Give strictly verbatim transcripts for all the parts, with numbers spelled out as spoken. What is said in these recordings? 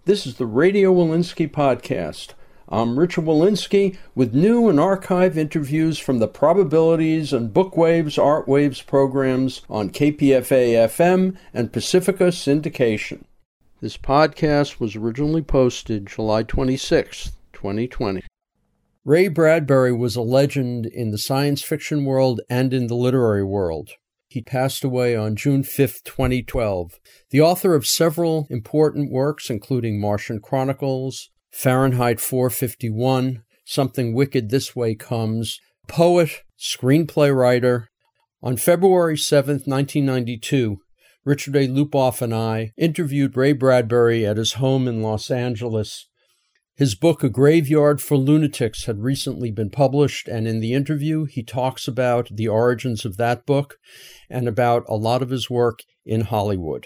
This is the Radio Walensky Podcast. I'm Richard Walensky with new and archive interviews from the Probabilities and Bookwaves Art Waves programs on K P F A F M and Pacifica Syndication. This podcast was originally posted July twenty-sixth, twenty twenty. Ray Bradbury was a legend in the science fiction world and in the literary world. He passed away on June fifth, twenty twelve. The author of several important works, including Martian Chronicles, Fahrenheit four fifty-one, Something Wicked This Way Comes, poet, screenplay writer. On February seventh, nineteen ninety-two, Richard A. Lupoff and I interviewed Ray Bradbury at his home in Los Angeles. His book, A Graveyard for Lunatics, had recently been published, and in the interview, he talks about the origins of that book and about a lot of his work in Hollywood.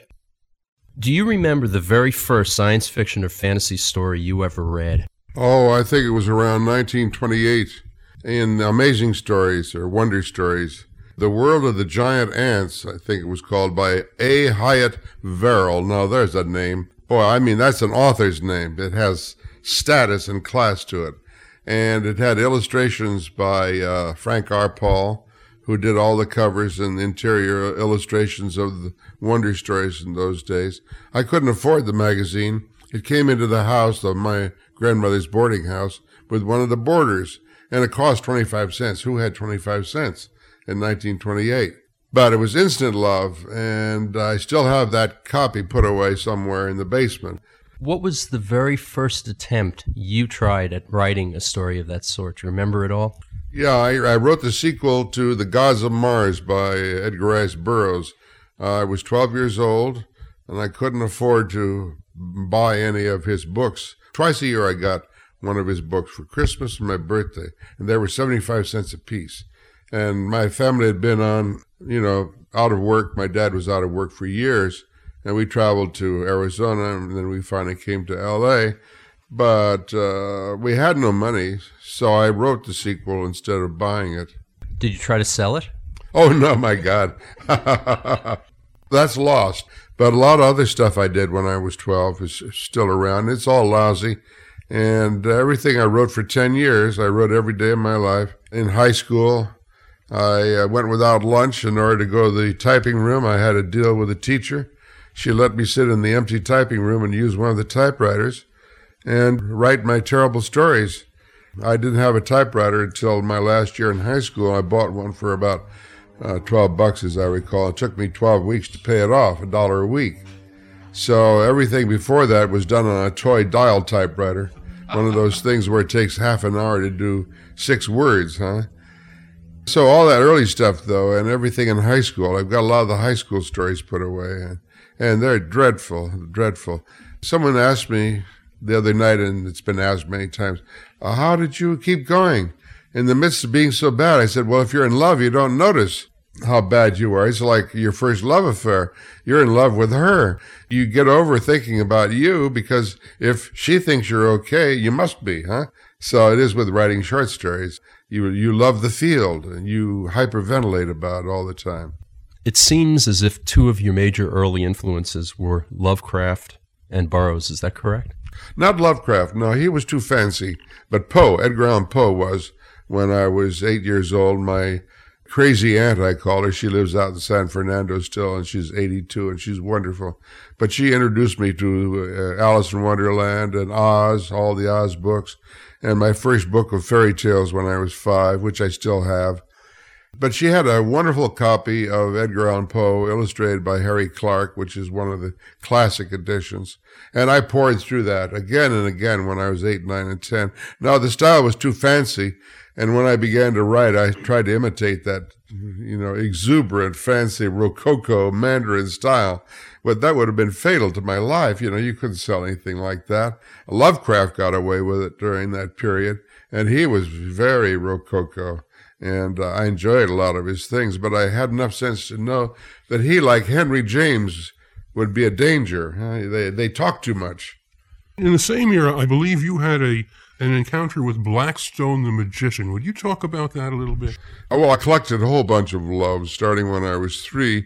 Do you remember the very first science fiction or fantasy story you ever read? Oh, I think it was around nineteen twenty-eight in Amazing Stories or Wonder Stories. The World of the Giant Ants, I think it was called, by A. Hyatt Verrill. Now, there's a name. Boy, I mean, that's an author's name. It has status and class to it. And it had illustrations by uh, Frank R. Paul, who did all the covers and interior illustrations of the Wonder Stories in those days. I couldn't afford the magazine. It came into the house of my grandmother's boarding house with one of the boarders, and it cost twenty-five cents. Who had twenty-five cents in nineteen twenty-eight? But it was instant love, and I still have that copy put away somewhere in the basement. What was the very first attempt you tried at writing a story of that sort? Do you remember it all? Yeah, I, I wrote the sequel to The Gods of Mars by Edgar Rice Burroughs. Uh, I was twelve years old, and I couldn't afford to buy any of his books. Twice a year I got one of his books for Christmas and my birthday, and they were seventy-five cents a piece. And my family had been on, you know, out of work. My dad was out of work for years. And we traveled to Arizona, and then we finally came to L A. But uh, we had no money, so I wrote the sequel instead of buying it. Did you try to sell it? Oh, no, my God. That's lost. But a lot of other stuff I did when I was twelve is still around. It's all lousy. And everything I wrote for ten years, I wrote every day of my life. In high school, I went without lunch in order to go to the typing room. I had a deal with a teacher. She let me sit in the empty typing room and use one of the typewriters and write my terrible stories. I didn't have a typewriter until my last year in high school. I bought one for about uh, twelve bucks, as I recall. It took me twelve weeks to pay it off, a dollar a week. So everything before that was done on a toy dial typewriter, one of those things where it takes half an hour to do six words, huh? So all that early stuff, though, and everything in high school, I've got a lot of the high school stories put away. And, And they're dreadful, dreadful. Someone asked me the other night, and it's been asked many times, uh, how did you keep going in the midst of being so bad? I said, well, if you're in love, you don't notice how bad you are. It's like your first love affair. You're in love with her. You get over thinking about you because if she thinks you're okay, you must be, huh? So it is with writing short stories. You, you love the field, and you hyperventilate about it all the time. It seems as if two of your major early influences were Lovecraft and Burroughs. Is that correct? Not Lovecraft. No, he was too fancy. But Poe, Edgar Allan Poe was, when I was eight years old. My crazy aunt, I call her. She lives out in San Fernando still, and she's eighty-two, and she's wonderful. But she introduced me to uh, Alice in Wonderland and Oz, all the Oz books, and my first book of fairy tales when I was five, which I still have. But she had a wonderful copy of Edgar Allan Poe, illustrated by Harry Clark, which is one of the classic editions. And I poured through that again and again when I was eight, nine, and ten. Now, the style was too fancy, and when I began to write, I tried to imitate that, you know, exuberant, fancy, Rococo Mandarin style. But that would have been fatal to my life. You know, you couldn't sell anything like that. Lovecraft got away with it during that period, and he was very Rococo. And uh, I enjoyed a lot of his things, but I had enough sense to know that he, like Henry James, would be a danger. Uh, they they talk too much. In the same era, I believe you had a an encounter with Blackstone the Magician. Would you talk about that a little bit? Oh, well, I collected a whole bunch of loves, starting when I was three.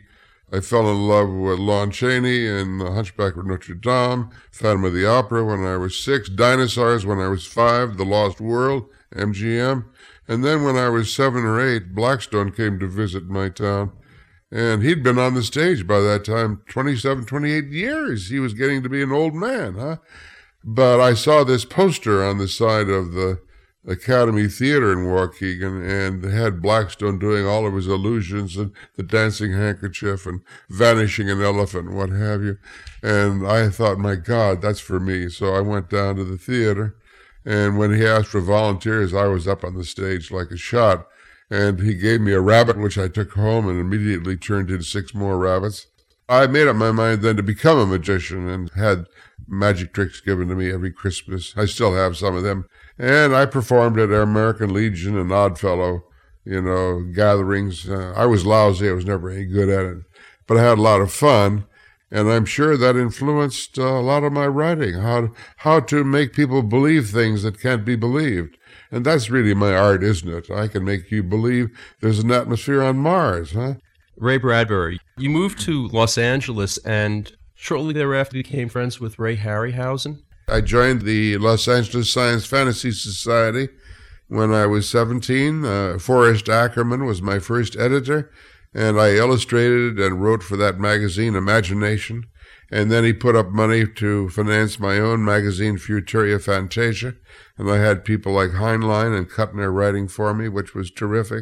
I fell in love with Lon Chaney and The Hunchback of Notre Dame, Phantom of the Opera when I was six, Dinosaurs when I was five, The Lost World, M G M. And then when I was seven or eight, Blackstone came to visit my town. And he'd been on the stage by that time twenty-seven, twenty-eight years. He was getting to be an old man, huh? But I saw this poster on the side of the Academy Theater in Waukegan, and had Blackstone doing all of his illusions and the dancing handkerchief and vanishing an elephant and what have you. And I thought, my God, that's for me. So I went down to the theater, and when he asked for volunteers, I was up on the stage like a shot. And he gave me a rabbit, which I took home and immediately turned into six more rabbits. I made up my mind then to become a magician and had magic tricks given to me every Christmas. I still have some of them. And I performed at American Legion and Oddfellow, you know, gatherings. Uh, I was lousy. I was never any good at it. But I had a lot of fun. And I'm sure that influenced uh, a lot of my writing, how, how to make people believe things that can't be believed. And that's really my art, isn't it? I can make you believe there's an atmosphere on Mars, huh? Ray Bradbury, you moved to Los Angeles and shortly thereafter became friends with Ray Harryhausen. I joined the Los Angeles Science Fantasy Society when I was seventeen. Uh, Forrest Ackerman was my first editor, and I illustrated and wrote for that magazine, Imagination. And then he put up money to finance my own magazine, Futuria Fantasia. And I had people like Heinlein and Kuttner writing for me, which was terrific.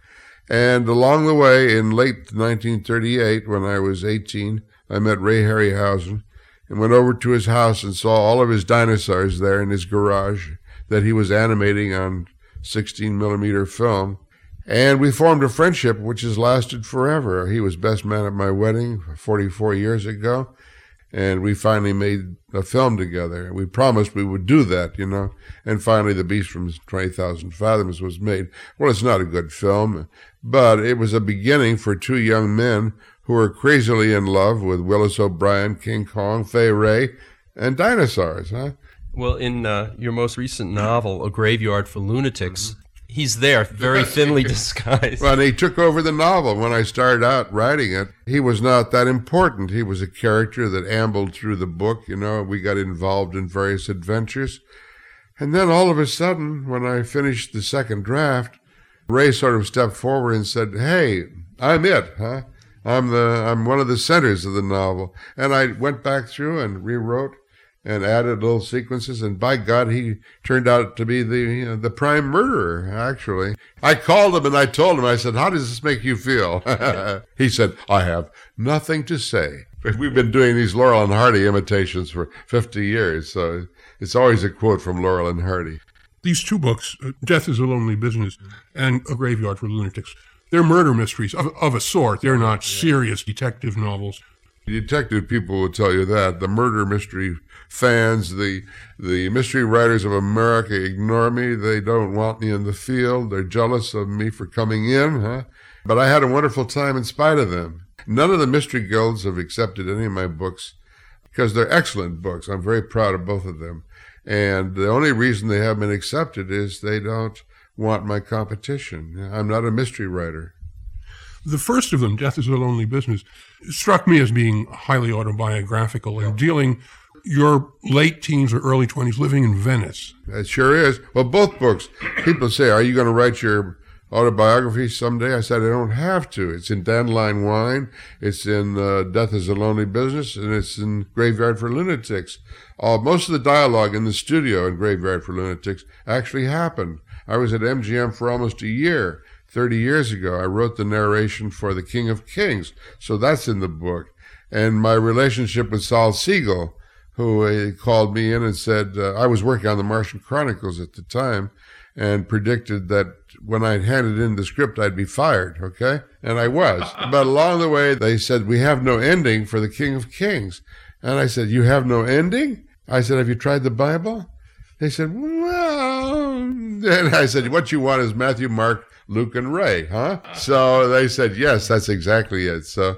And along the way, in late nineteen thirty-eight, when I was eighteen, I met Ray Harryhausen and went over to his house and saw all of his dinosaurs there in his garage that he was animating on sixteen millimeter film. And we formed a friendship which has lasted forever. He was best man at my wedding forty-four years ago. And we finally made a film together. We promised we would do that, you know. And finally, The Beast from twenty thousand Fathoms was made. Well, it's not a good film, but it was a beginning for two young men who were crazily in love with Willis O'Brien, King Kong, Fay Wray, and dinosaurs, huh? Well, in uh, your most recent novel, A Graveyard for Lunatics, he's there, very thinly disguised. Well, he took over the novel. When I started out writing it, he was not that important. He was a character that ambled through the book, you know. We got involved in various adventures. And then all of a sudden, when I finished the second draft, Ray sort of stepped forward and said, hey, I'm it, huh? I'm the I'm one of the centers of the novel. And I went back through and rewrote and added little sequences, and by God, he turned out to be the you know, the prime murderer, actually. I called him and I told him, I said, how does this make you feel? He said, I have nothing to say. We've been doing these Laurel and Hardy imitations for fifty years, so it's always a quote from Laurel and Hardy. These two books, uh, Death is a Lonely Business and A Graveyard for Lunatics, they're murder mysteries of, of a sort. They're not serious detective novels. Detective people will tell you that. The murder mystery fans, the the mystery writers of America ignore me. They don't want me in the field. They're jealous of me for coming in, huh? But I had a wonderful time in spite of them. None of the mystery guilds have accepted any of my books because they're excellent books. I'm very proud of both of them. And the only reason they haven't been accepted is they don't want my competition. I'm not a mystery writer. The first of them, Death is a Lonely Business, struck me as being highly autobiographical and dealing your late teens or early twenties living in Venice. It sure is. Well, both books, people say, are you going to write your autobiography someday? I said, I don't have to. It's in Dandelion Wine, it's in uh, Death is a Lonely Business, and it's in Graveyard for Lunatics. Uh, most of the dialogue in the studio in Graveyard for Lunatics actually happened. I was at M G M for almost a year. thirty years ago, I wrote the narration for The King of Kings, so that's in the book. And my relationship with Saul Siegel, who uh, called me in and said, uh, I was working on the Martian Chronicles at the time, and predicted that when I handed in the script, I'd be fired, okay? And I was. But along the way, they said, we have no ending for The King of Kings. And I said, you have no ending? I said, have you tried the Bible? They said, well, and I said, what you want is Matthew, Mark, Luke, and Ray, huh? So they said, yes, that's exactly it. So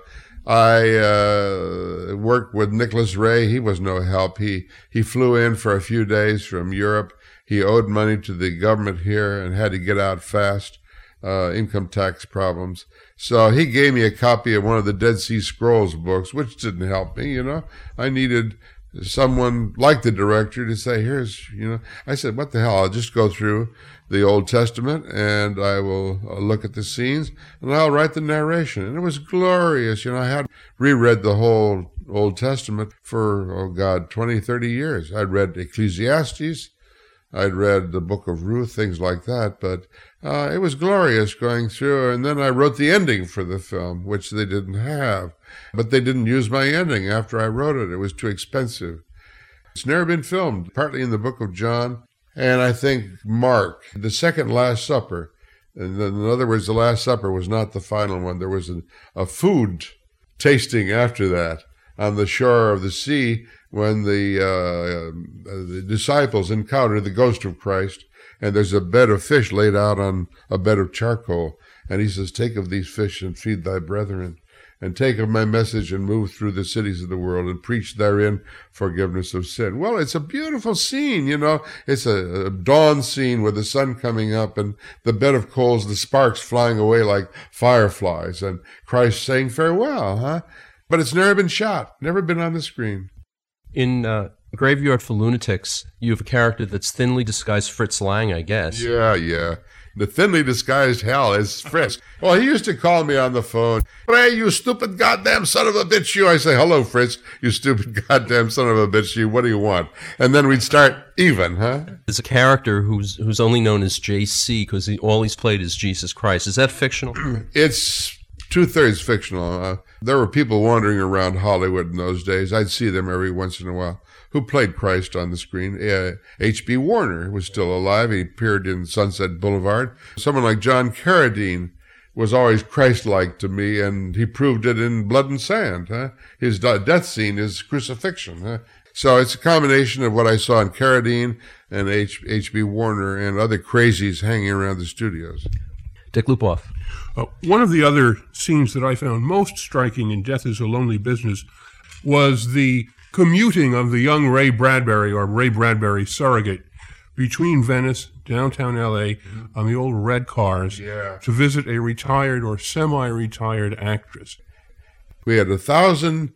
I uh, worked with Nicholas Ray. He was no help. He, he flew in for a few days from Europe. He owed money to the government here and had to get out fast. uh, income tax problems. So he gave me a copy of one of the Dead Sea Scrolls books, which didn't help me, you know. I needed someone like the director to say, here's, you know. I said, what the hell, I'll just go through the Old Testament and I will uh, look at the scenes and I'll write the narration. And it was glorious. You know, I had reread the whole Old Testament for, oh God, twenty, thirty years. I'd read Ecclesiastes. I'd read the book of Ruth, things like that. But uh, it was glorious going through. And then I wrote the ending for the film, which they didn't have. But they didn't use my ending after I wrote it. It was too expensive. It's never been filmed, partly in the book of John. And I think Mark, the second Last Supper, and in other words, the Last Supper was not the final one. There was a, a food tasting after that on the shore of the sea when the, uh, the disciples encounter the ghost of Christ, and there's a bed of fish laid out on a bed of charcoal. And he says, take of these fish and feed thy brethren. And take of my message and move through the cities of the world and preach therein forgiveness of sin. Well, it's a beautiful scene, you know. It's a, a dawn scene with the sun coming up and the bed of coals, the sparks flying away like fireflies, and Christ saying farewell, huh? But it's never been shot, never been on the screen. In uh, Graveyard for Lunatics, you have a character that's thinly disguised Fritz Lang, I guess. Yeah, yeah. The thinly disguised hell is Fritz. Well, he used to call me on the phone. Hey, you stupid goddamn son of a bitch, you. I say, hello, Fritz, you stupid goddamn son of a bitch, you. What do you want? And then we'd start even, huh? There's a character who's who's only known as J C because he, all he's played is Jesus Christ. Is that fictional? It's two-thirds fictional. Uh, there were people wandering around Hollywood in those days. I'd see them every once in a while. Who played Christ on the screen. Uh, H B Warner was still alive. He appeared in Sunset Boulevard. Someone like John Carradine was always Christ-like to me, and he proved it in Blood and Sand. Huh? His death scene is crucifixion. Huh? So it's a combination of what I saw in Carradine and H. H.B. Warner and other crazies hanging around the studios. Dick Lupoff. Uh, one of the other scenes that I found most striking in Death is a Lonely Business was the commuting of the young Ray Bradbury, or Ray Bradbury surrogate, between Venice, downtown L A, on the old red cars yeah. to visit a retired or semi-retired actress. We had a thousand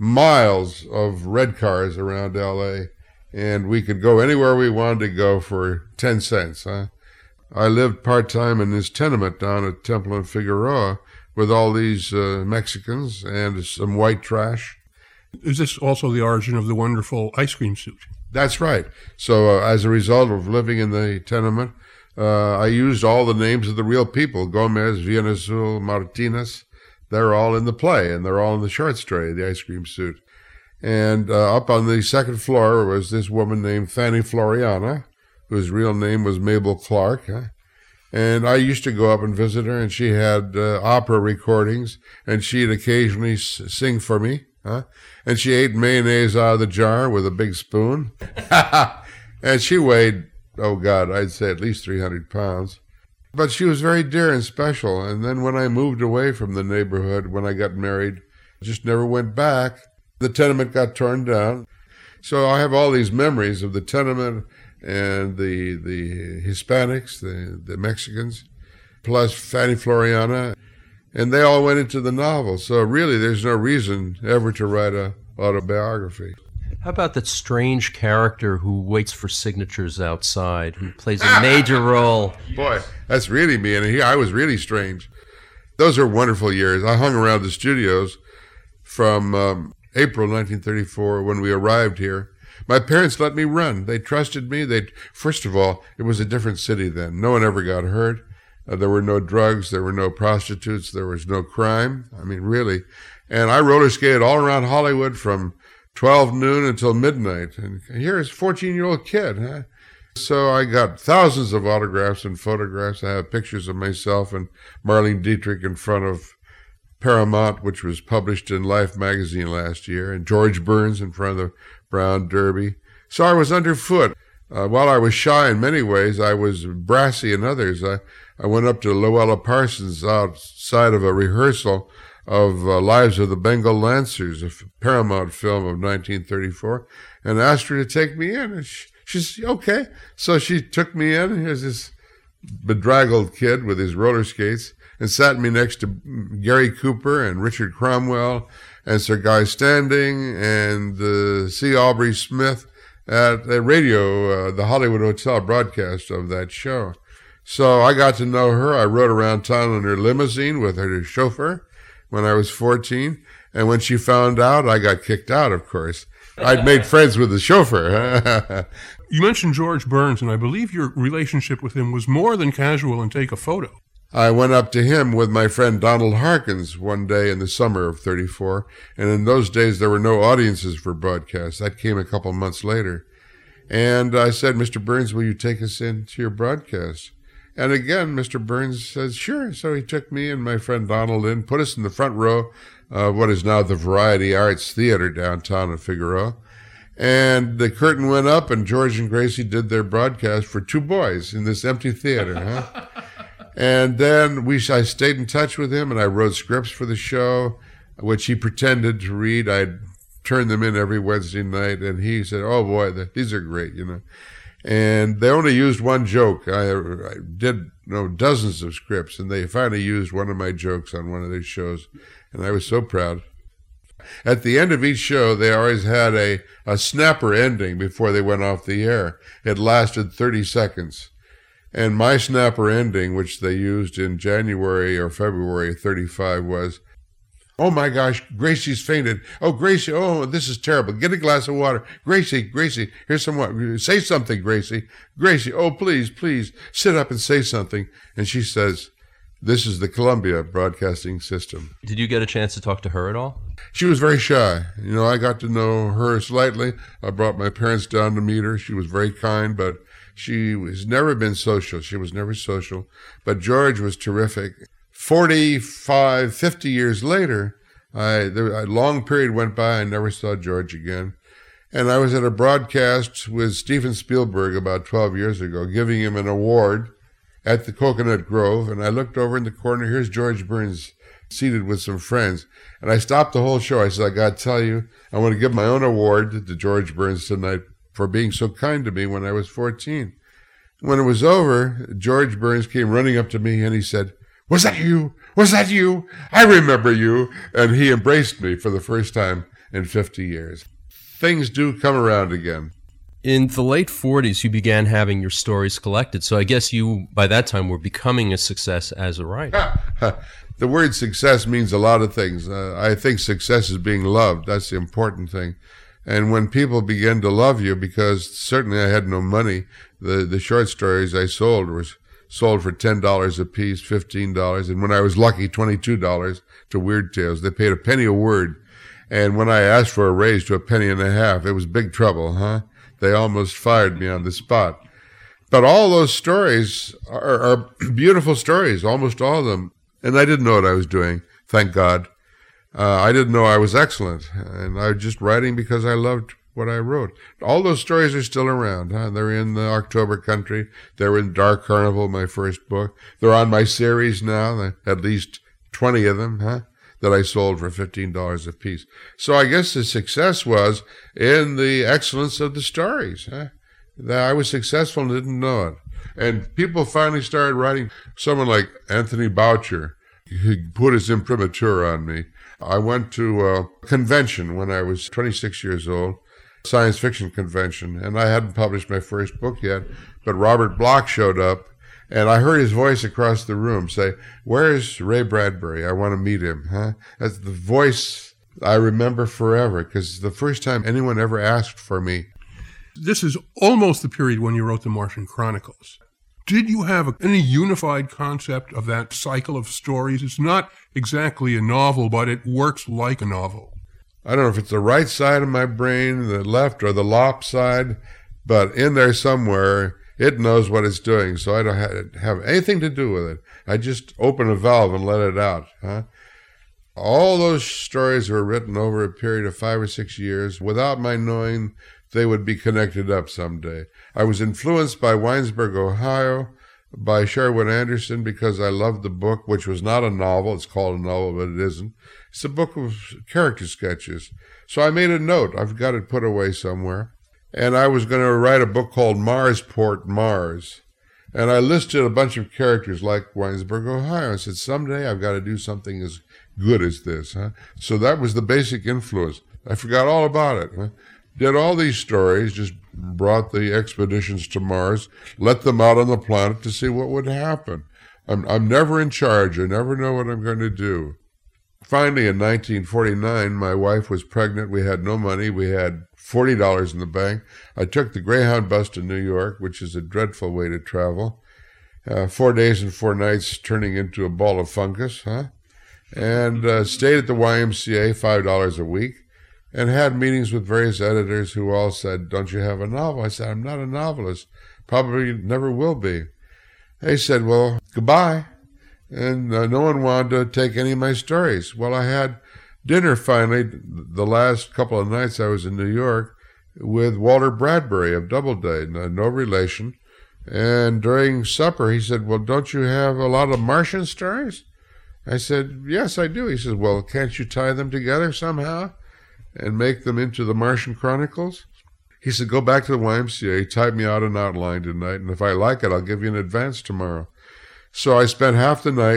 miles of red cars around L A, and we could go anywhere we wanted to go for ten cents. Huh? I lived part-time in this tenement down at Temple and Figueroa with all these uh, Mexicans and some white trash. Is this also the origin of the wonderful ice cream suit? That's right. So uh, as a result of living in the tenement, uh, I used all the names of the real people, Gomez, Villanazul, Martinez. They're all in the play, and they're all in the short story, The Ice Cream Suit. And uh, up on the second floor was this woman named Fanny Floriana, whose real name was Mabel Clark. Huh? And I used to go up and visit her, and she had uh, opera recordings, and she'd occasionally s- sing for me. Huh? And she ate mayonnaise out of the jar with a big spoon. And she weighed, oh God, I'd say at least three hundred pounds. But she was very dear and special. And then when I moved away from the neighborhood, when I got married, I just never went back. The tenement got torn down. So I have all these memories of the tenement and the the Hispanics, the, the Mexicans, plus Fanny Floriana. And they all went into the novel. So really, there's no reason ever to write an autobiography. How about that strange character who waits for signatures outside, who plays a major role? Boy, that's really me. And I was really strange. Those are wonderful years. I hung around the studios from um, April nineteen thirty-four when we arrived here. My parents let me run. They trusted me. They First of all, it was a different city then. No one ever got hurt. Uh, there were no drugs, there were no prostitutes, there was no crime. I mean, really. And I roller skated all around Hollywood from twelve noon until midnight. And here's a fourteen-year-old kid, huh? So I got thousands of autographs and photographs. I have pictures of myself and Marlene Dietrich in front of Paramount, which was published in Life magazine last year, and George Burns in front of the Brown Derby. So I was underfoot. Uh, while I was shy in many ways, I was brassy in others. I, I went up to Luella Parsons outside of a rehearsal of uh, Lives of the Bengal Lancers, a Paramount film of nineteen thirty-four, and asked her to take me in. And she, she said, okay. So she took me in. Here's this bedraggled kid with his roller skates, and sat me next to Gary Cooper and Richard Cromwell and Sir Guy Standing and uh, C. Aubrey Smith at the radio, uh, the Hollywood Hotel broadcast of that show. So I got to know her. I rode around town in her limousine with her chauffeur when I was fourteen. And when she found out, I got kicked out, of course. I'd made friends with the chauffeur. You mentioned George Burns, and I believe your relationship with him was more than casual and take a photo. I went up to him with my friend Donald Harkins one day in the summer of thirty-four, and in those days there were no audiences for broadcasts. That came a couple months later. And I said, Mister Burns, will you take us into your broadcast? And again, Mister Burns said, sure. So he took me and my friend Donald in, put us in the front row of what is now the Variety Arts Theater downtown in Figueroa. And the curtain went up, and George and Gracie did their broadcast for two boys in this empty theater. Huh? And then we, I stayed in touch with him, and I wrote scripts for the show, which he pretended to read. I'd turn them in every Wednesday night, and he said, oh, boy, these are great, you know. And they only used one joke. I, I did you know, dozens of scripts, and they finally used one of my jokes on one of their shows, and I was so proud. At the end of each show, they always had a, a snapper ending before they went off the air. It lasted thirty seconds. And my snapper ending, which they used in January or February thirty-five, was, oh my gosh, Gracie's fainted. Oh, Gracie, oh, this is terrible. Get a glass of water. Gracie, Gracie, here's some water. Say something, Gracie. Gracie, oh, please, please, sit up and say something. And she says, this is the Columbia Broadcasting System. Did you get a chance to talk to her at all? She was very shy. You know, I got to know her slightly. I brought my parents down to meet her. She was very kind, but she has never been social. She was never social. But George was terrific. forty-five, fifty years later, I, there, a long period went by. I never saw George again. And I was at a broadcast with Steven Spielberg about twelve years ago, giving him an award at the Coconut Grove. And I looked over in the corner. Here's George Burns seated with some friends. And I stopped the whole show. I said, I got to tell you, I want to give my own award to George Burns tonight for being so kind to me when I was fourteen. When it was over, George Burns came running up to me and he said, was that you? Was that you? I remember you. And he embraced me for the first time in fifty years. Things do come around again. In the late forties, you began having your stories collected. So I guess you, by that time, were becoming a success as a writer. The word success means a lot of things. Uh, I think success is being loved. That's the important thing. And when people begin to love you, because certainly I had no money, the, the short stories I sold was sold for ten dollars a piece, fifteen dollars, and when I was lucky, twenty-two dollars to Weird Tales. They paid a penny a word. And when I asked for a raise to a penny and a half, it was big trouble, huh? They almost fired me on the spot. But all those stories are, are beautiful stories, almost all of them. And I didn't know what I was doing, thank God. Uh, I didn't know I was excellent, and I was just writing because I loved what I wrote. All those stories are still around. Huh? They're in the October Country. They're in Dark Carnival, my first book. They're on my series now, at least twenty of them, huh? That I sold for fifteen dollars a piece. So I guess the success was in the excellence of the stories. Huh? That I was successful and didn't know it. And people finally started writing. Someone like Anthony Boucher, he put his imprimatur on me. I went to a convention when I was twenty-six years old, science fiction convention, and I hadn't published my first book yet, but Robert Bloch showed up, and I heard his voice across the room say, where's Ray Bradbury? I want to meet him. Huh? That's the voice I remember forever, because it's the first time anyone ever asked for me. This is almost the period when you wrote the Martian Chronicles. Did you have any unified concept of that cycle of stories? It's not exactly a novel, but it works like a novel. I don't know if it's the right side of my brain, the left, or the lop side, but in there somewhere, it knows what it's doing, so I don't have anything to do with it. I just open a valve and let it out. Huh? All those stories were written over a period of five or six years without my knowing they would be connected up someday. I was influenced by Winesburg, Ohio, by Sherwood Anderson, because I loved the book, which was not a novel. It's called a novel, but it isn't. It's a book of character sketches. So I made a note. I've got it put away somewhere. And I was going to write a book called Marsport, Mars. And I listed a bunch of characters like Winesburg, Ohio. I said, someday I've got to do something as good as this. Huh? So that was the basic influence. I forgot all about it. Huh? Did all these stories, just brought the expeditions to Mars, let them out on the planet to see what would happen. I'm, I'm never in charge. I never know what I'm going to do. Finally, in nineteen forty-nine, my wife was pregnant. We had no money. We had forty dollars in the bank. I took the Greyhound bus to New York, which is a dreadful way to travel. Uh, four days and four nights turning into a ball of fungus, huh? And uh, stayed at the Y M C A, five dollars a week, and had meetings with various editors who all said, don't you have a novel? I said, I'm not a novelist. Probably never will be. They said, well, goodbye. And uh, no one wanted to take any of my stories. Well, I had dinner finally, the last couple of nights I was in New York, with Walter Bradbury of Doubleday, no, no relation. And during supper, he said, well, don't you have a lot of Martian stories? I said, yes, I do. He says, well, can't you tie them together somehow and make them into the Martian Chronicles? He said, go back to the Y M C A, type me out an outline tonight, and if I like it, I'll give you an advance tomorrow. So I spent half the night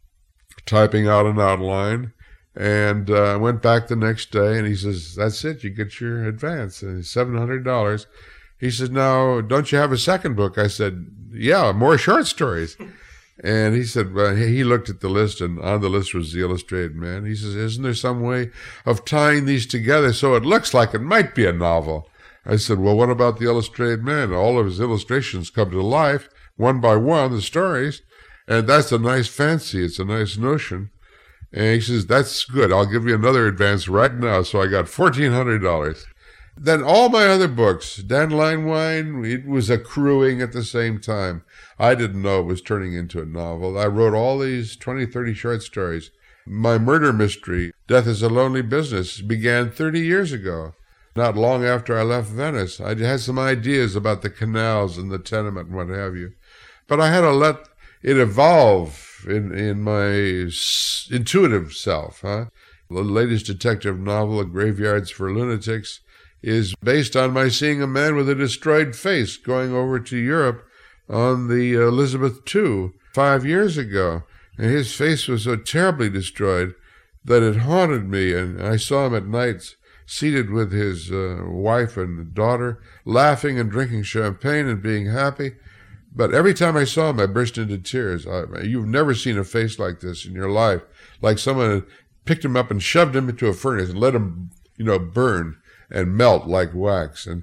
typing out an outline, and I uh, went back the next day, and he says, that's it, you get your advance, and seven hundred dollars. He said, now, don't you have a second book? I said, yeah, more short stories. And he said, well, he looked at the list, and on the list was The Illustrated Man. He says, isn't there some way of tying these together so it looks like it might be a novel? I said, well, what about The Illustrated Man? All of his illustrations come to life, one by one, the stories. And that's a nice fancy. It's a nice notion. And he says, that's good. I'll give you another advance right now. So I got fourteen hundred dollars. Then all my other books, Dandelion Wine, it was accruing at the same time. I didn't know it was turning into a novel. I wrote all these twenty, thirty short stories. My murder mystery, Death is a Lonely Business, began thirty years ago. Not long after I left Venice. I had some ideas about the canals and the tenement and what have you. But I had to let it evolve in, in my s- intuitive self. Huh? The latest detective novel, Graveyards for Lunatics, is based on my seeing a man with a destroyed face going over to Europe on the Elizabeth two five years ago. And his face was so terribly destroyed that it haunted me. And I saw him at night seated with his uh, wife and daughter, laughing and drinking champagne and being happy. But every time I saw him, I burst into tears. I, you've never seen a face like this in your life, like someone had picked him up and shoved him into a furnace and let him, you know, burn and melt like wax. And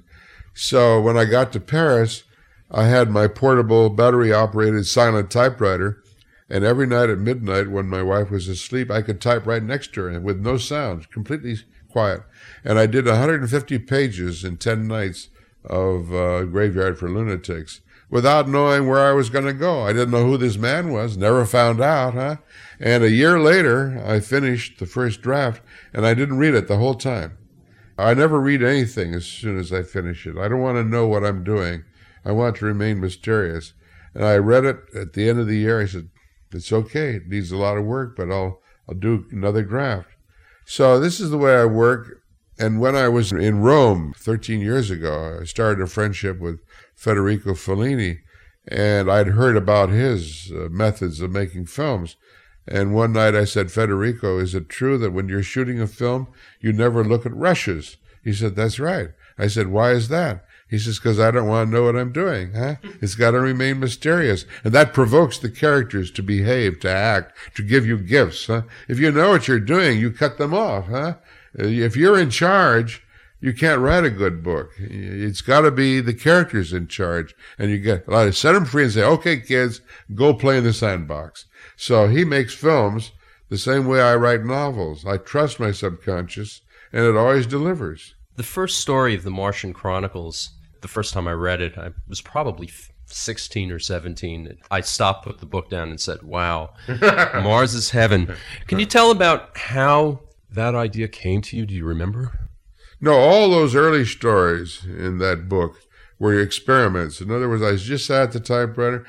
so when I got to Paris, I had my portable battery-operated silent typewriter, and every night at midnight when my wife was asleep, I could type right next to her with no sound, completely quiet. And I did one hundred fifty pages in ten nights of uh, Graveyard for Lunatics without knowing where I was going to go. I didn't know who this man was, never found out, huh? And a year later, I finished the first draft, and I didn't read it the whole time. I never read anything as soon as I finish it. I don't want to know what I'm doing. I want to remain mysterious. And I read it at the end of the year. I said, it's okay. It needs a lot of work, but I'll I'll do another draft. So this is the way I work. And when I was in Rome thirteen years ago, I started a friendship with Federico Fellini, and I'd heard about his uh, methods of making films. And one night I said, Federico, is it true that when you're shooting a film, you never look at rushes? He said, that's right. I said, why is that? He says, because I don't want to know what I'm doing. Huh? It's got to remain mysterious. And that provokes the characters to behave, to act, to give you gifts. Huh? If you know what you're doing, you cut them off. Huh? If you're in charge, you can't write a good book. It's got to be the characters in charge. And you get, I set them free and say, okay, kids, go play in the sandbox. So he makes films the same way I write novels. I trust my subconscious, and it always delivers. The first story of the Martian Chronicles, the first time I read it, I was probably sixteen or seventeen. I stopped, put the book down, and said, wow, Mars is heaven. Can you tell about how that idea came to you? Do you remember? No, all those early stories in that book were experiments. In other words, I just sat at the typewriter,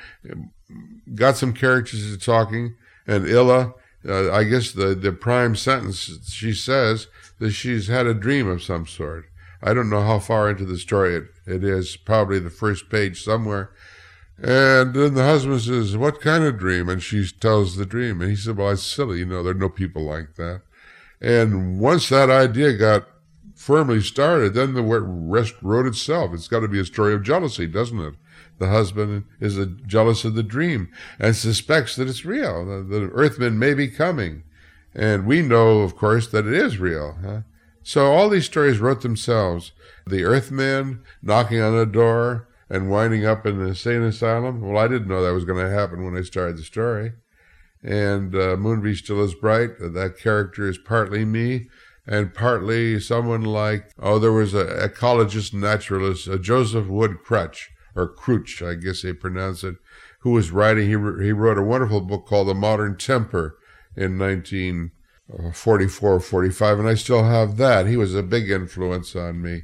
got some characters talking, and Illa, uh, I guess the, the prime sentence, she says that she's had a dream of some sort. I don't know how far into the story it, it is, probably the first page somewhere. And then the husband says, what kind of dream? And she tells the dream. And he said, well, it's silly. You know, there are no people like that. And once that idea got firmly started, then the rest wrote itself. It's got to be a story of jealousy, doesn't it? The husband is a, jealous of the dream and suspects that it's real. The, the Earthmen may be coming. And we know, of course, that it is real. Huh? So all these stories wrote themselves. The Earthmen knocking on the door and winding up in the insane asylum. Well, I didn't know that was going to happen when I started the story. And uh, Moonbeam Still Is Bright, that character is partly me and partly someone like, oh, there was an ecologist, naturalist, uh, Joseph Wood Crutch, or Crouch, I guess they pronounce it, who was writing, he, he wrote a wonderful book called The Modern Temper in nineteen forty-four, forty-five, and I still have that. He was a big influence on me.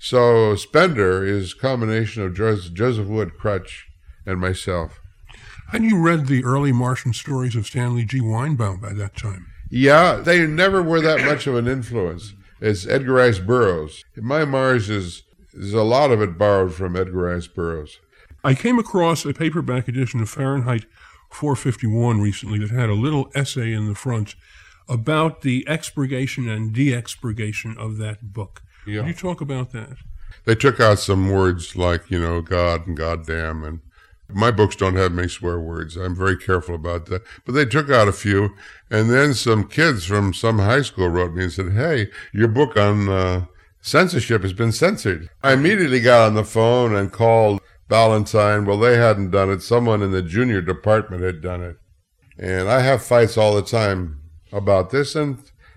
So Spender is a combination of Joseph Wood Crutch and myself. Had you read the early Martian stories of Stanley G. Weinbaum by that time? Yeah, they never were that much of an influence. It's Edgar Rice Burroughs. My Mars is, is a lot of it borrowed from Edgar Rice Burroughs. I came across a paperback edition of Fahrenheit four fifty-one recently that had a little essay in the front about the expurgation and de-expurgation of that book. Yeah. Could you talk about that? They took out some words like, you know, God and goddamn, and my books don't have many swear words. I'm very careful about that. But they took out a few, and then some kids from some high school wrote me and said, hey, your book on uh, censorship has been censored. I immediately got on the phone and called Ballantine. Well, they hadn't done it. Someone in the junior department had done it. And I have fights all the time about this, and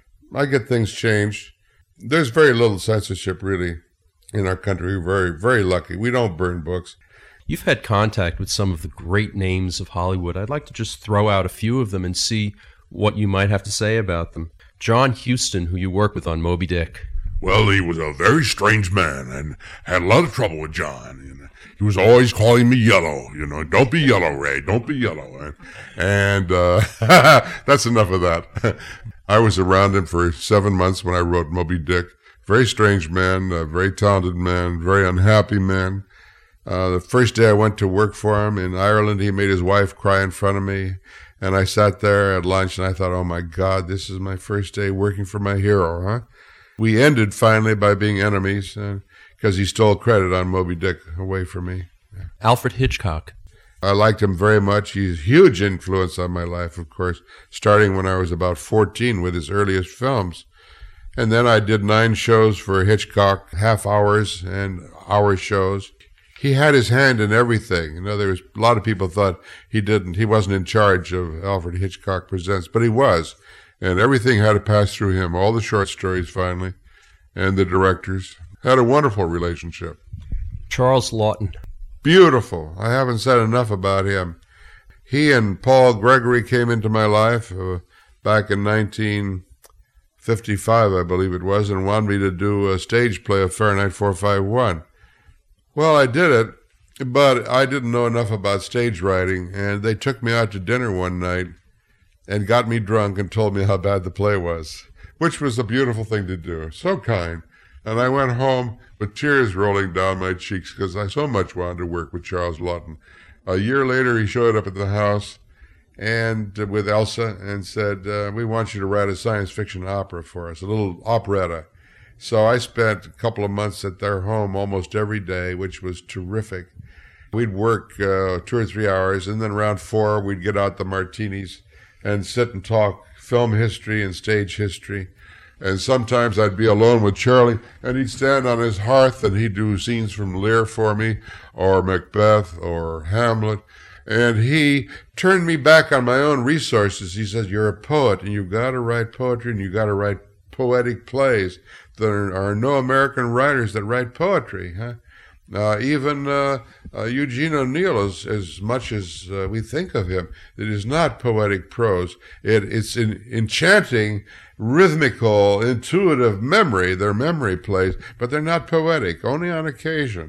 I get things changed. There's very little censorship, really, in our country. We're very, very lucky. We don't burn books. You've had contact with some of the great names of Hollywood. I'd like to just throw out a few of them and see what you might have to say about them. John Huston, who you work with on Moby Dick. Well, he was a very strange man and had a lot of trouble with John. You know, he was always calling me yellow. You know, don't be yellow, Ray. Don't be yellow. And uh, that's enough of that. I was around him for seven months when I wrote Moby Dick. Very strange man, a very talented man, very unhappy man. Uh, the first day I went to work for him in Ireland, he made his wife cry in front of me. And I sat there at lunch and I thought, oh my God, this is my first day working for my hero, huh? We ended finally by being enemies because uh, he stole credit on Moby Dick away from me. Yeah. Alfred Hitchcock. I liked him very much. He's a huge influence on my life, of course, starting when I was about fourteen with his earliest films. And then I did nine shows for Hitchcock, half hours and hour shows. He had his hand in everything. You know, there was a lot of people thought he didn't, he wasn't in charge of Alfred Hitchcock Presents, but he was. And everything had to pass through him, all the short stories finally, and the directors. Had a wonderful relationship. Charles Laughton. Beautiful. I haven't said enough about him. He and Paul Gregory came into my life uh, back in nineteen fifty-five, I believe it was, and wanted me to do a stage play of Fahrenheit four fifty-one. Well, I did it, but I didn't know enough about stage writing, and they took me out to dinner one night and got me drunk and told me how bad the play was, which was a beautiful thing to do. So kind. And I went home with tears rolling down my cheeks because I so much wanted to work with Charles Laughton. A year later, he showed up at the house and uh, with Elsa and said, uh, we want you to write a science fiction opera for us, a little operetta. So I spent a couple of months at their home almost every day, which was terrific. We'd work uh, two or three hours, and then around four, we'd get out the martinis and sit and talk film history and stage history. And sometimes I'd be alone with Charlie, and he'd stand on his hearth, and he'd do scenes from Lear for me, or Macbeth, or Hamlet. And he turned me back on my own resources. He says, you're a poet, and you've got to write poetry, and you've got to write poetic plays. There are no American writers that write poetry, huh? Uh, even uh, uh, Eugene O'Neill, as, as much as uh, we think of him, it is not poetic prose. It, it's in, enchanting, rhythmical, intuitive memory. They're memory plays, but they're not poetic, only on occasion.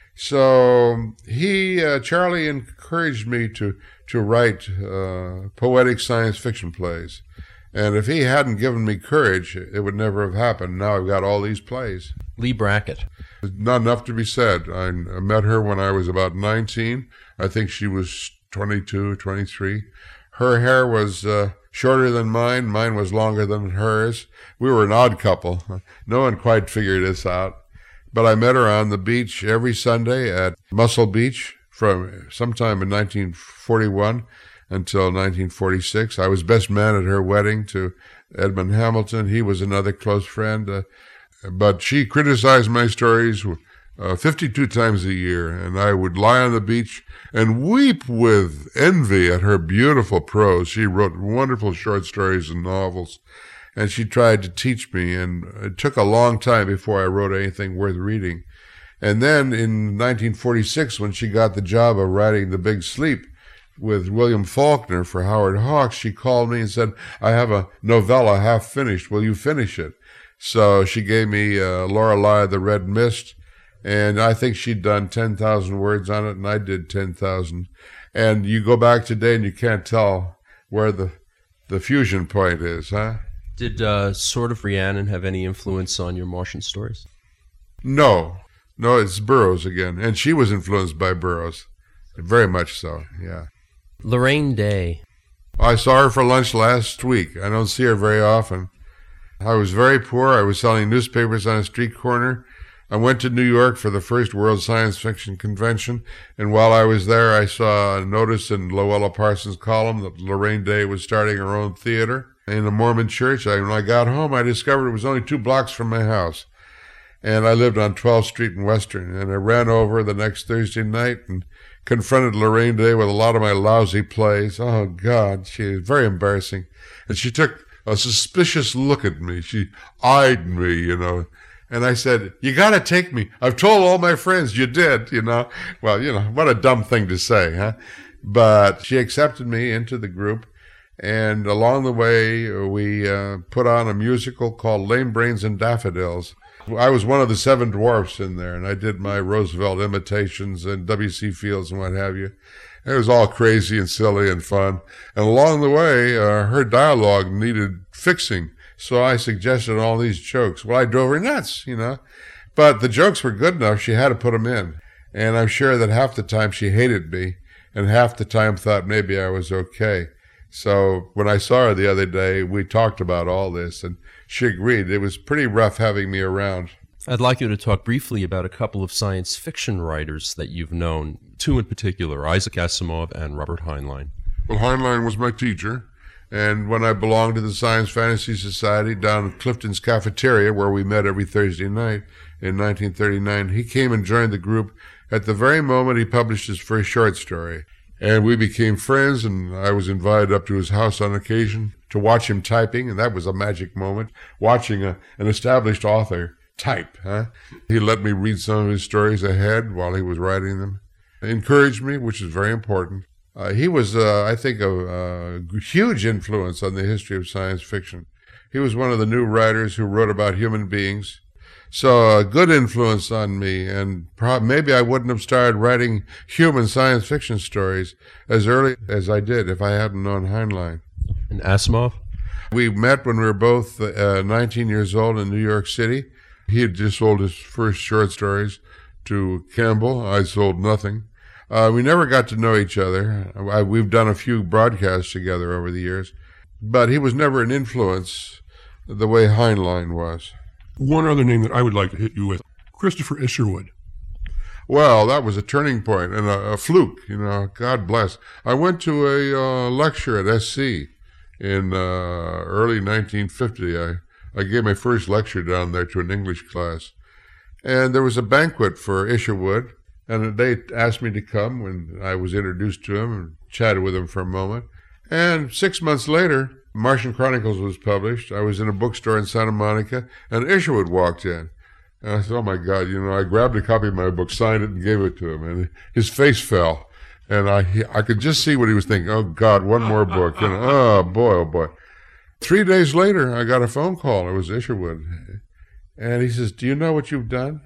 So he, uh, Charlie encouraged me to, to write uh, poetic science fiction plays. And if he hadn't given me courage, it would never have happened. Now I've got all these plays. Lee Brackett. Not enough to be said. I, I met her when I was about nineteen. I think she was twenty-two, twenty-three. Her hair was uh, shorter than mine. Mine was longer than hers. We were an odd couple. No one quite figured this out. But I met her on the beach every Sunday at Muscle Beach from sometime in nineteen forty-one until nineteen forty-six. I was best man at her wedding to Edmund Hamilton. He was another close friend. Uh, but she criticized my stories uh, fifty-two times a year, and I would lie on the beach and weep with envy at her beautiful prose. She wrote wonderful short stories and novels, and she tried to teach me, and it took a long time before I wrote anything worth reading. And then in nineteen forty-six, when she got the job of writing The Big Sleep with William Faulkner for Howard Hawks, she called me and said, I have a novella half finished. Will you finish it? So she gave me uh, Lorelei the Red Mist, and I think she'd done ten thousand words on it, and I did ten thousand. And you go back today and you can't tell where the, the fusion point is, huh? Did uh, Sword of Rhiannon have any influence on your Martian stories? No. No, it's Burroughs again. And she was influenced by Burroughs. Very much so, yeah. Lorraine Day. I saw her for lunch last week. I don't see her very often. I was very poor. I was selling newspapers on a street corner. I went to New York for the first World Science Fiction Convention, and while I was there, I saw a notice in Luella Parsons' column that Lorraine Day was starting her own theater in a Mormon church. I, when I got home, I discovered it was only two blocks from my house. And I lived on twelfth Street in Western, and I ran over the next Thursday night and confronted Lorraine Day with a lot of my lousy plays. Oh, God, she was very embarrassing. And she took a suspicious look at me. She eyed me, you know. And I said, you got to take me. I've told all my friends you did, you know. Well, you know, what a dumb thing to say, huh? But she accepted me into the group. And along the way, we uh, put on a musical called Lame Brains and Daffodils. I was one of the seven dwarfs in there, and I did my Roosevelt imitations and W C Fields and what have you. It was all crazy and silly and fun. And along the way, uh, her dialogue needed fixing. So I suggested all these jokes. Well, I drove her nuts, you know. But the jokes were good enough, she had to put them in. And I'm sure that half the time she hated me, and half the time thought maybe I was okay. So when I saw her the other day, we talked about all this, and she agreed. It was pretty rough having me around. I'd like you to talk briefly about a couple of science fiction writers that you've known, two in particular, Isaac Asimov and Robert Heinlein. Well, Heinlein was my teacher, and when I belonged to the Science Fantasy Society down at Clifton's Cafeteria, where we met every Thursday night in nineteen thirty-nine, he came and joined the group at the very moment he published his first short story. And we became friends, and I was invited up to his house on occasion to watch him typing, and that was a magic moment, watching a, an established author type. Huh? He let me read some of his stories ahead while he was writing them. He encouraged me, which is very important. Uh, he was, uh, I think, a, a huge influence on the history of science fiction. He was one of the new writers who wrote about human beings. So a good influence on me, and pro- maybe I wouldn't have started writing human science fiction stories as early as I did if I hadn't known Heinlein. And Asimov? We met when we were both uh, nineteen years old in New York City. He had just sold his first short stories to Campbell. I sold nothing. Uh, we never got to know each other. I, we've done a few broadcasts together over the years, but he was never an influence the way Heinlein was. One other name that I would like to hit you with, Christopher Isherwood. Well, that was a turning point and a, a fluke, you know, God bless. I went to a uh, lecture at S C in uh, early nineteen fifty. I, I gave my first lecture down there to an English class. And there was a banquet for Isherwood, and they asked me to come when I was introduced to him and chatted with him for a moment. And six months later, Martian Chronicles was published. I was in a bookstore in Santa Monica, and Isherwood walked in. And I said, oh, my God, you know, I grabbed a copy of my book, signed it, and gave it to him. And his face fell. And I he, I could just see what he was thinking. Oh, God, one more book. You know, oh, boy, oh, boy. Three days later, I got a phone call. It was Isherwood. And he says, do you know what you've done?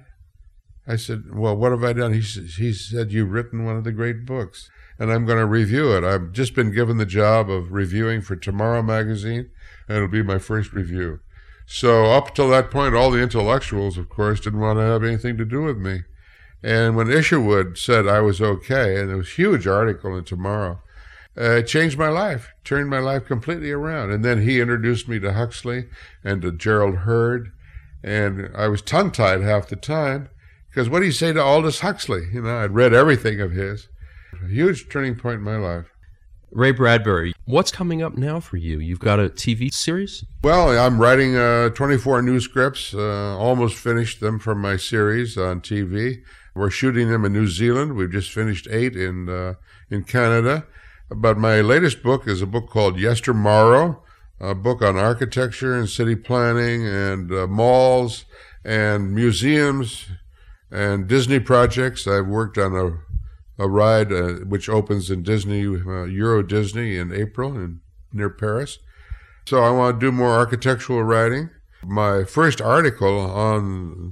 I said, well, what have I done? He, he said, you've written one of the great books, and I'm going to review it. I've just been given the job of reviewing for Tomorrow Magazine, and it'll be my first review. So up till that point, all the intellectuals, of course, didn't want to have anything to do with me. And when Isherwood said I was okay, and it was a huge article in Tomorrow, uh, it changed my life, turned my life completely around. And then he introduced me to Huxley and to Gerald Heard, and I was tongue-tied half the time, because what do you say to Aldous Huxley? You know, I'd read everything of his. A huge turning point in my life. Ray Bradbury, what's coming up now for you? You've got a T V series? Well, I'm writing uh, twenty-four new scripts, uh, almost finished them for my series on T V. We're shooting them in New Zealand. We've just finished eight in uh, in Canada. But my latest book is a book called Yestermorrow, a book on architecture and city planning and uh, malls and museums and Disney projects. I've worked on a a ride uh, which opens in Disney, uh, Euro Disney in April in, near Paris. So I want to do more architectural writing. My first article on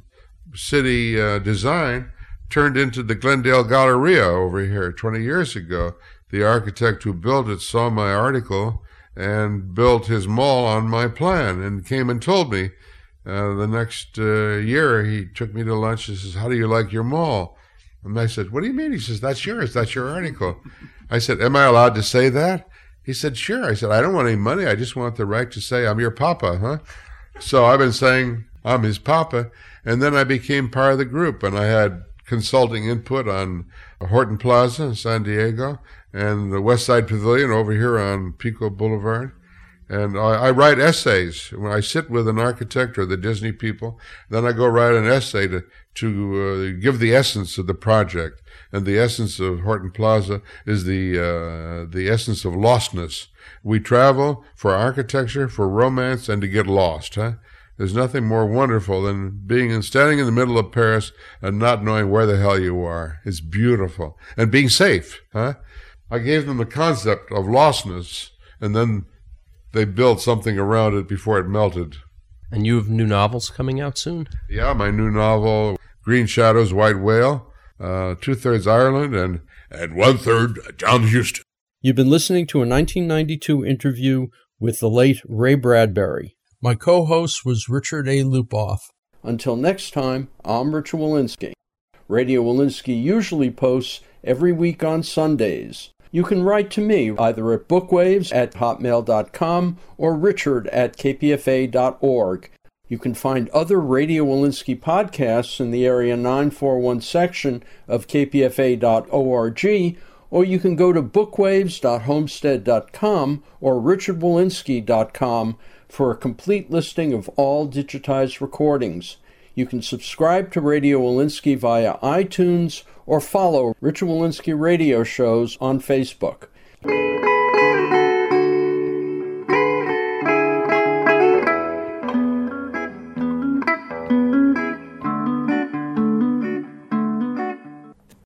city uh, design turned into the Glendale Galleria over here twenty years ago. The architect who built it saw my article and built his mall on my plan and came and told me. Uh, the next uh, year he took me to lunch and says, "How do you like your mall?" And I said, "What do you mean?" He says, "That's yours. That's your article." I said, "Am I allowed to say that?" He said, "Sure." I said, "I don't want any money. I just want the right to say I'm your papa, huh?" So I've been saying I'm his papa. And then I became part of the group, and I had consulting input on Horton Plaza in San Diego and the West Side Pavilion over here on Pico Boulevard. And I, I write essays. When I sit with an architect or the Disney people, then I go write an essay to, to uh, give the essence of the project. And the essence of Horton Plaza is the uh, the essence of lostness. We travel for architecture, for romance, and to get lost, huh? There's nothing more wonderful than being and standing in the middle of Paris and not knowing where the hell you are. It's beautiful. And being safe, huh? I gave them the concept of lostness, and then they built something around it before it melted. And you have new novels coming out soon? Yeah, my new novel, Green Shadows, White Whale, uh, two-thirds Ireland, and, and one-third John Huston. You've been listening to a nineteen ninety-two interview with the late Ray Bradbury. My co-host was Richard A. Lupoff. Until next time, I'm Richard Wolinsky. Radio Wolinsky usually posts every week on Sundays. You can write to me either at bookwaves at hotmail dot com or richard at k p f a dot org. You can find other Radio Wolinsky podcasts in the Area nine forty-one section of k p f a dot org, or you can go to bookwaves dot homestead dot com or richard wolinsky dot com for a complete listing of all digitized recordings. You can subscribe to Radio Wolinsky via iTunes or follow Richard Wolinsky radio shows on Facebook.